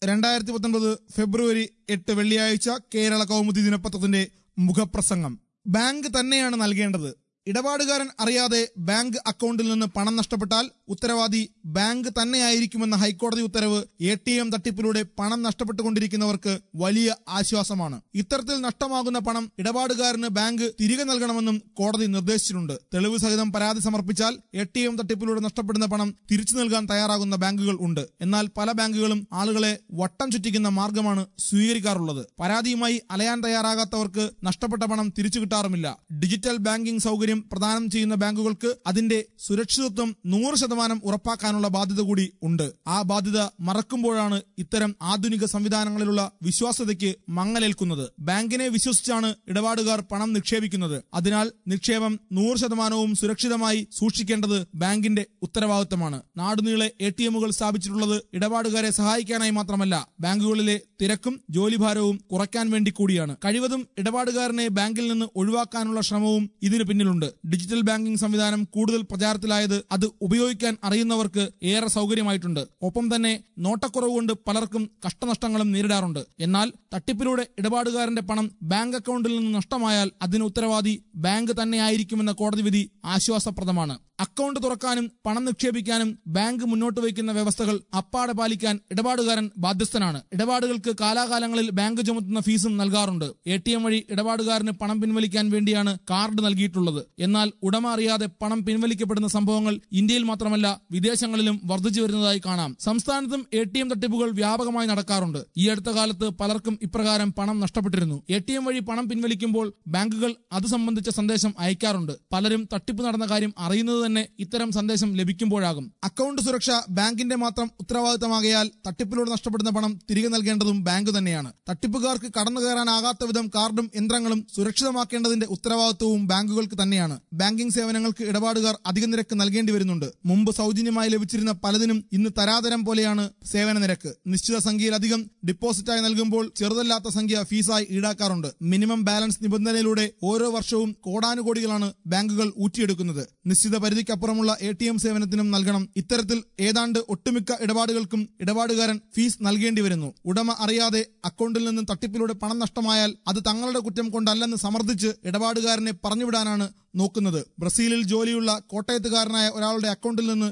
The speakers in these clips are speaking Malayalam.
2019 ഫെബ്രുവരി 8 വെള്ളിയാഴ്ച കേരള കൗമുദി ദിനപത്രത്തിന്റെ മുഖപ്രസംഗം. ബാങ്ക് തന്നെയാണ് നൽകേണ്ടത്. ഇടപാടുകാരൻ അറിയാതെ ബാങ്ക് അക്കൗണ്ടിൽ നിന്ന് പണം നഷ്ടപ്പെട്ടാൽ ഉത്തരവാദി ബാങ്ക് തന്നെയായിരിക്കുമെന്ന ഹൈക്കോടതി ഉത്തരവ് ATM തട്ടിപ്പിലൂടെ പണം നഷ്ടപ്പെട്ടുകൊണ്ടിരിക്കുന്നവർക്ക് വലിയ ആശ്വാസമാണ്. ഇത്തരത്തിൽ നഷ്ടമാകുന്ന പണം ഇടപാടുകാരന് ബാങ്ക് തിരികെ നൽകണമെന്നും കോടതി നിർദ്ദേശിച്ചിട്ടുണ്ട്. തെളിവ് സഹിതം പരാതി സമർപ്പിച്ചാൽ ATM തട്ടിപ്പിലൂടെ നഷ്ടപ്പെടുന്ന പണം തിരിച്ചു നൽകാൻ തയ്യാറാകുന്ന ബാങ്കുകൾ ഉണ്ട്. എന്നാൽ പല ബാങ്കുകളും ആളുകളെ വട്ടം ചുറ്റിക്കുന്ന മാർഗമാണ് സ്വീകരിക്കാറുള്ളത്. പരാതിയുമായി അലയാൻ തയ്യാറാകാത്തവർക്ക് നഷ്ടപ്പെട്ട പണം തിരിച്ചു കിട്ടാറുമില്ല. ഡിജിറ്റൽ ബാങ്കിംഗ് സൗകര്യം പ്രദാനം ചെയ്യുന്ന ബാങ്കുകൾക്ക് അതിന്റെ സുരക്ഷിതത്വം 100% ഉറപ്പാക്കാനുള്ള ബാധ്യത കൂടി ഉണ്ട്. ആ ബാധ്യത മറക്കുമ്പോഴാണ് ഇത്തരം ആധുനിക സംവിധാനങ്ങളിലുള്ള വിശ്വാസ്യതയ്ക്ക് മങ്ങലേൽക്കുന്നത്. ബാങ്കിനെ വിശ്വസിച്ചാണ് ഇടപാടുകാർ പണം നിക്ഷേപിക്കുന്നത്. അതിനാൽ നിക്ഷേപം 100% സുരക്ഷിതമായി സൂക്ഷിക്കേണ്ടത് ബാങ്കിന്റെ ഉത്തരവാദിത്തമാണ്. നാടുനീളെ ATMകൾ സ്ഥാപിച്ചിട്ടുള്ളത് ഇടപാടുകാരെ സഹായിക്കാനായി മാത്രമല്ല, ബാങ്കുകളിലെ തിരക്കും ജോലിഭാരവും കുറയ്ക്കാൻ വേണ്ടി കൂടിയാണ്. കഴിവതും ഇടപാടുകാരനെ ബാങ്കിൽ നിന്ന് ഒഴിവാക്കാനുള്ള ശ്രമവും ഇതിന് പിന്നിലുണ്ട്. ഡിജിറ്റൽ ബാങ്കിംഗ് സംവിധാനം കൂടുതൽ പ്രചാരത്തിലായത് അത് ഉപയോഗിക്കാൻ അറിയുന്നവർക്ക് ഏറെ സൗകര്യമായിട്ടുണ്ട്. ഒപ്പം തന്നെ നോട്ടക്കുറവ് കൊണ്ട് പലർക്കും കഷ്ടനഷ്ടങ്ങളും നേരിടാറുണ്ട്. എന്നാൽ തട്ടിപ്പിലൂടെ ഇടപാടുകാരന്റെ പണം ബാങ്ക് അക്കൗണ്ടിൽ നിന്ന് നഷ്ടമായാൽ അതിന് ഉത്തരവാദി ബാങ്ക് തന്നെയായിരിക്കുമെന്ന കോടതി വിധി ആശ്വാസപ്രദമാണ്. അക്കൗണ്ട് തുറക്കാനും പണം നിക്ഷേപിക്കാനും ബാങ്ക് മുന്നോട്ട് വയ്ക്കുന്ന വ്യവസ്ഥകൾ അപ്പാടെ പാലിക്കാൻ ഇടപാടുകാരൻ ബാധ്യസ്ഥനാണ്. ഇടപാടുകൾക്ക് കാലാകാലങ്ങളിൽ ബാങ്ക് ചുമത്തുന്ന ഫീസും നൽകാറുണ്ട്. ATM വഴി ഇടപാടുകാരന് പണം പിൻവലിക്കാൻ വേണ്ടിയാണ് കാർഡ് നൽകിയിട്ടുള്ളത്. എന്നാൽ ഉടമ അറിയാതെ പണം പിൻവലിക്കപ്പെടുന്ന സംഭവങ്ങൾ ഇന്ത്യയിൽ മാത്രമല്ല വിദേശങ്ങളിലും വർദ്ധിച്ചു വരുന്നതായി കാണാം. സംസ്ഥാനത്തും ATM തട്ടിപ്പുകൾ വ്യാപകമായി നടക്കാറുണ്ട്. ഈ അടുത്ത കാലത്ത് പലർക്കും ഇപ്രകാരം പണം നഷ്ടപ്പെട്ടിരുന്നു. ATM വഴി പണം പിൻവലിക്കുമ്പോൾ ബാങ്കുകൾ അത് സംബന്ധിച്ച സന്ദേശം അയക്കാറുണ്ട്. പലരും തട്ടിപ്പ് നടന്ന കാര്യം അറിയുന്നത് തന്നെ ഇത്തരം സന്ദേശം ലഭിക്കുമ്പോഴാകും. അക്കൗണ്ട് സുരക്ഷ ബാങ്കിന്റെ മാത്രം ഉത്തരവാദിത്തമാകയാൽ തട്ടിപ്പിലൂടെ നഷ്ടപ്പെടുന്ന പണം തിരികെ നൽകേണ്ടതും ബാങ്ക് തന്നെയാണ്. തട്ടിപ്പുകാർക്ക് കടന്നു കയറാനാകാത്ത വിധം കാർഡും യന്ത്രങ്ങളും സുരക്ഷിതമാക്കേണ്ടതിന്റെ ഉത്തരവാദിത്വവും ബാങ്കുകൾക്ക് തന്നെയാണ്. ബാങ്കിംഗ് സേവനങ്ങൾക്ക് ഇടപാടുകാർ അധിക നിരക്ക് നൽകേണ്ടി വരുന്നുണ്ട്. മുമ്പ് സൗജന്യമായി ലഭിച്ചിരുന്ന പലതിനും ഇന്ന് തരാതരം പോലെയാണ് സേവന നിരക്ക്. നിശ്ചിത സംഖ്യയിലധികം ഡിപ്പോസിറ്റായി നൽകുമ്പോൾ ചെറുതല്ലാത്ത സംഖ്യ ഫീസായി ഈടാക്കാറുണ്ട്. മിനിമം ബാലൻസ് നിബന്ധനയിലൂടെ ഓരോ വർഷവും കോടാനുകോടികളാണ് ബാങ്കുകൾ ഊറ്റിയെടുക്കുന്നത്. നിശ്ചിത പരിധിക്കപ്പുറമുള്ള ATM സേവനത്തിനും നൽകണം. ഇത്തരത്തിൽ ഏതാണ്ട് ഒട്ടുമിക്ക ഇടപാടുകൾക്കും ഇടപാടുകാരൻ ഫീസ് നൽകേണ്ടി വരുന്നു. ഉടമ അറിയാതെ അക്കൗണ്ടിൽ നിന്ന് തട്ടിപ്പിലൂടെ പണം നഷ്ടമായാൽ അത് തങ്ങളുടെ കുറ്റം കൊണ്ടല്ലെന്ന് സമർത്ഥിച്ച് ഇടപാടുകാരനെ പറഞ്ഞുവിടാനാണ് നോക്കുന്നത്. ബ്രസീലിൽ ജോലിയുള്ള കോട്ടയത്തുകാരനായ ഒരാളുടെ അക്കൗണ്ടിൽ നിന്ന്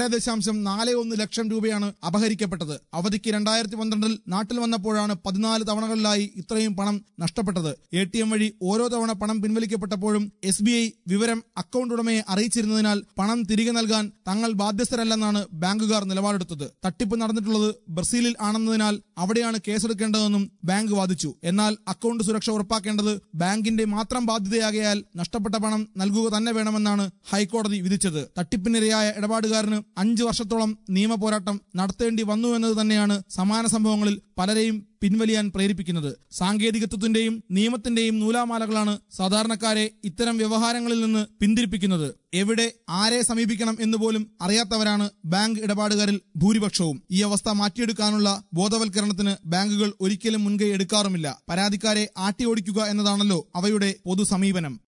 2.41 ലക്ഷം രൂപയാണ് അപഹരിക്കപ്പെട്ടത്. അവധിക്ക് 2012 നാട്ടിൽ വന്നപ്പോഴാണ് 14 തവണകളിലായി ഇത്രയും പണം നഷ്ടപ്പെട്ടത്. ATM വഴി ഓരോ തവണ പണം പിൻവലിക്കപ്പെട്ടപ്പോഴും SBI വിവരം അക്കൗണ്ട് ഉടമയെ അറിയിച്ചിരുന്നതിനാൽ പണം തിരികെ നൽകാൻ തങ്ങൾ ബാധ്യസ്ഥരല്ലെന്നാണ് ബാങ്കുകാർ നിലപാടെടുത്തത്. തട്ടിപ്പ് നടന്നിട്ടുള്ളത് ബ്രസീലിൽ ആണെന്നതിനാൽ അവിടെയാണ് കേസെടുക്കേണ്ടതെന്നും ബാങ്ക് വാദിച്ചു. എന്നാൽ അക്കൗണ്ട് സുരക്ഷ ഉറപ്പാക്കേണ്ടത് ബാങ്കിന്റെ മാത്രം ബാധ്യതയാകയാൽ നഷ്ടപ്പെട്ട പണം നൽകുക തന്നെ വേണമെന്നാണ് ഹൈക്കോടതി വിധിച്ചത്. തട്ടിപ്പിനിരയായ ഇടപാടുകാരന് 5 വർഷത്തോളം നിയമ പോരാട്ടം നടത്തേണ്ടി വന്നുവെന്നത് തന്നെയാണ് സമാന സംഭവങ്ങളിൽ പലരെയും പിൻവലിയാൻ പ്രേരിപ്പിക്കുന്നത്. സാങ്കേതികത്വത്തിന്റെയും നിയമത്തിന്റെയും നൂലാമാലകളാണ് സാധാരണക്കാരെ ഇത്തരം വ്യവഹാരങ്ങളിൽ നിന്ന് പിന്തിരിപ്പിക്കുന്നത്. എവിടെ ആരെ സമീപിക്കണം എന്നുപോലും അറിയാത്തവരാണ് ബാങ്ക് ഇടപാടുകാരിൽ ഭൂരിപക്ഷവും. ഈ അവസ്ഥ മാറ്റിയെടുക്കാനുള്ള ബോധവൽക്കരണത്തിന് ബാങ്കുകൾ ഒരിക്കലും മുൻകൈ എടുക്കാറുമില്ല. പരാതിക്കാരെ ആട്ടിയോടിക്കുക എന്നതാണല്ലോ അവയുടെ പൊതു സമീപനം.